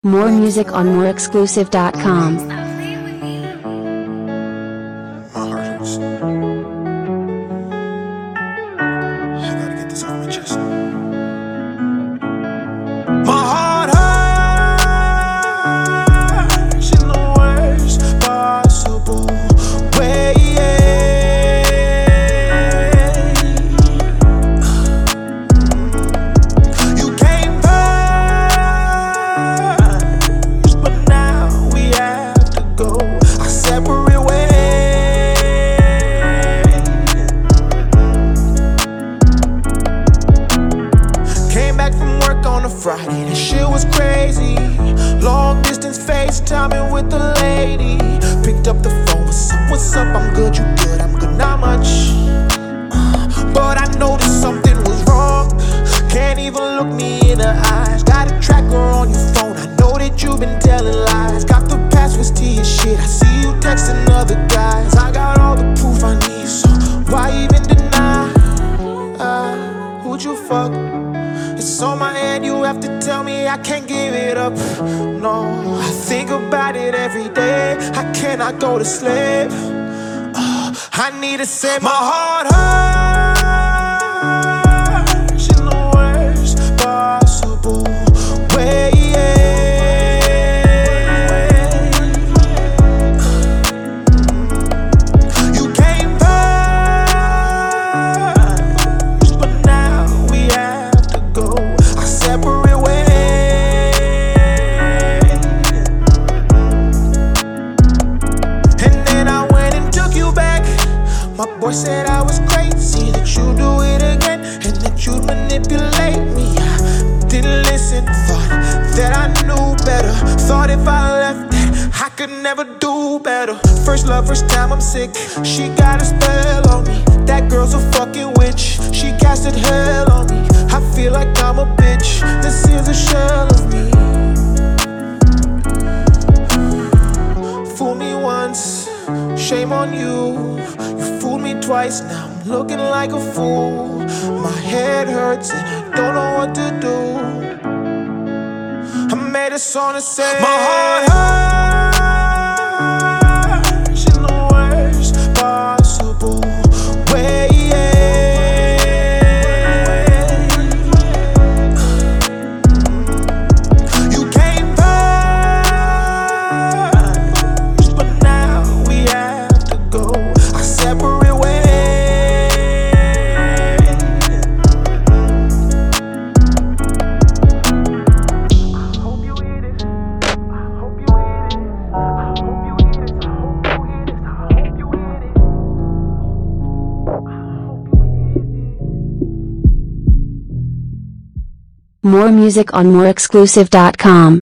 More music on moreexclusive.com. My heart hurts. I gotta get this off my chest. My heart hurts in the worst possible way. You came first, but now we have to go our separate ways. Came back from work on a Friday, that shit was crazy. Long distance FaceTiming with the lady. Picked up the phone, what's up, I'm good, you good, I'm good, not much. But I noticed something was wrong. Can't even look me in the eyes. Got a tracker on your phone, I know that you've been telling lies. Got the passwords to your shit, I see you texting other guys. I got all the proof I need, so why even deny? Who'd you fuck? It's on my head, you have to tell me I can't give it up. No, I think about it every day. I cannot go to sleep. I need to save my heart hurts in the worst possible way. You came first, but now we have to go our separate ways. And then I went and took you back. My boy said I was crazy, that you'd do it again, and that you'd manipulate me. I didn't listen, thought that I knew better. Thought if I left that, I could never do better. First love, first time I'm sick. She got a spell on me. That girl's a fucking witch. She casted hell on me. I feel like I'm a bitch. This is a shell of me. Fool me once, shame on you. You fooled me twice, now I'm looking like a fool. My head hurts and I don't know what to do. I made a song to say my heart hurts in the worst possible way. You came first, but now we have to go our separate ways. Hope you eat it. I hope you eat it. I hope you eat it. I hope you eat it. I hope you eat it. I hope you eat it. More music on moreexclusive.com.